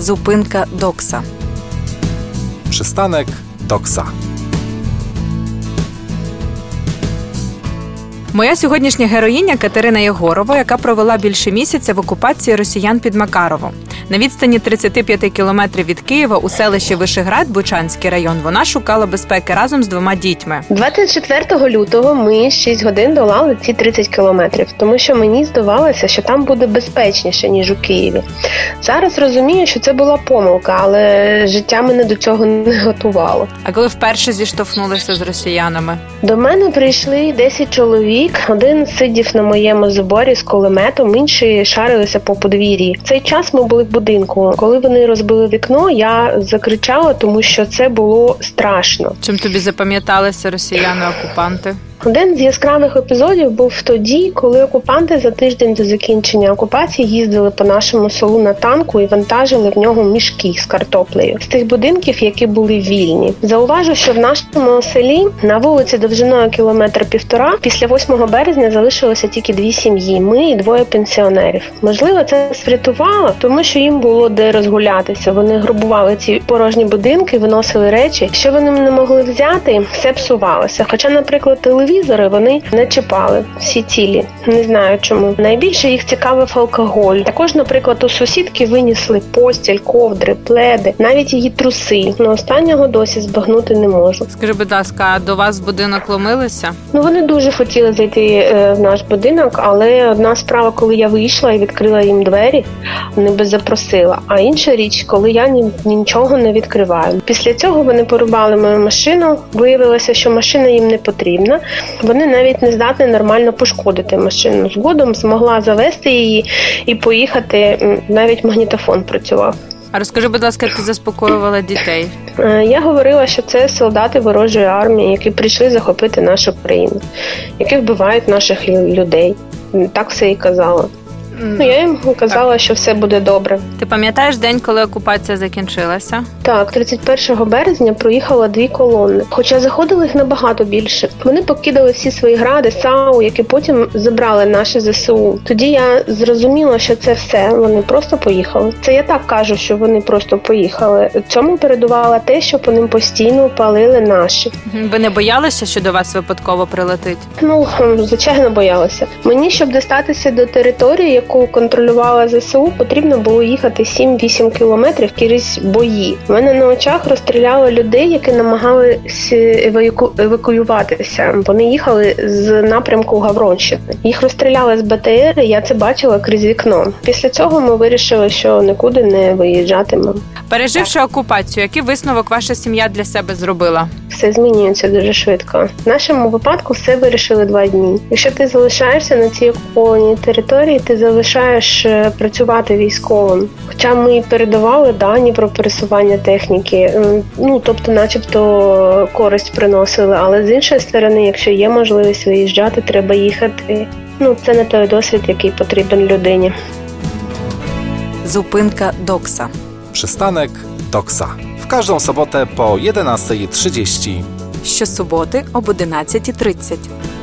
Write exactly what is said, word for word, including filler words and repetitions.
Зупинка Докса. Przystanek Doksa. Моя сьогоднішня героїня Катерина Єгорова, яка провела більше місяця в окупації росіян під Макаровом. На відстані тридцять п'ять кілометрів від Києва у селищі Вишеград, Бучанський район, вона шукала безпеки разом з двома дітьми. двадцять четвертого лютого ми шість годин долали ці тридцять кілометрів, тому що мені здавалося, що там буде безпечніше, ніж у Києві. Зараз розумію, що це була помилка, але життя мене до цього не готувало. А коли вперше зіштовхнулися з росіянами? До мене прийшли десять чоловік. Один сидів на моєму заборі з кулеметом, інші шарилися по подвір'ї. В цей час ми були в будинку. Коли вони розбили вікно, я закричала, тому що це було страшно. Чим тобі запам'яталися росіяни-окупанти? Один з яскравих епізодів був тоді, коли окупанти за тиждень до закінчення окупації їздили по нашому селу на танку і вантажили в нього мішки з картоплею з тих будинків, які були вільні. Зауважу, що в нашому селі на вулиці довжиною кілометр півтора після восьмого березня залишилося тільки дві сім'ї, ми і двоє пенсіонерів. Можливо, це врятувало, тому що їм було де розгулятися. Вони грабували ці порожні будинки, виносили речі. Що вони не могли взяти, все псувалося. Хоча, наприклад, телевізор вони не чіпали, всі цілі. Не знаю чому. Найбільше їх цікавив алкоголь. Також, наприклад, у сусідки винесли постіль, ковдри, пледи, навіть її труси. Но останнього досі збагнути не можу. Скажи, будь ласка, а до вас в будинок ломилися? Ну, вони дуже хотіли зайти е, в наш будинок, але одна справа, коли я вийшла і відкрила їм двері, не би запросила. А інша річ, коли я ні, нічого не відкриваю. Після цього вони порубали мою машину. Виявилося, що машина їм не потрібна. Вони навіть не здатні нормально пошкодити машину. Згодом змогла завести її і поїхати, навіть магнітофон працював. А розкажи, будь ласка, як ти заспокоювала дітей? Я говорила, що це солдати ворожої армії, які прийшли захопити нашу країну, які вбивають наших людей. Так все і казала. Ну, я їм казала, що все буде добре. Ти пам'ятаєш день, коли окупація закінчилася? Так, тридцять першого березня проїхало дві колони. Хоча заходило їх набагато більше. Вони покидали всі свої гради, САУ, які потім забрали наші ЗСУ. Тоді я зрозуміла, що це все. Вони просто поїхали. Це я так кажу, що вони просто поїхали. Цьому передувало те, що по ним постійно палили наші. Ви не боялися, що до вас випадково прилетить? Ну, звичайно, боялася. Мені, щоб дістатися до території, яку контролювала ЗСУ, потрібно було їхати сім-вісім кілометрів крізь бої. У мене на очах розстріляли людей, які намагалися еваку... евакуюватися. Вони їхали з напрямку Гавронщини. Їх розстріляли з БТР, і я це бачила крізь вікно. Після цього ми вирішили, що нікуди не виїжджатимемо. Переживши окупацію, який висновок ваша сім'я для себе зробила? Все змінюється дуже швидко. В нашому випадку все вирішили два дні. Якщо ти залишаєшся на цій окупованій території, ти залишаєш працювати військовим. Хоча ми передавали дані про пересування техніки, ну, тобто начебто користь приносили, але з іншої сторони, якщо є можливість виїжджати, треба їхати. Ну, це не той досвід, який потрібен людині. Зупинка Докса. Przystanek Doksa. W każdą sobotę po jedenastej trzydzieści. Щосуботи об одинадцятій тридцять.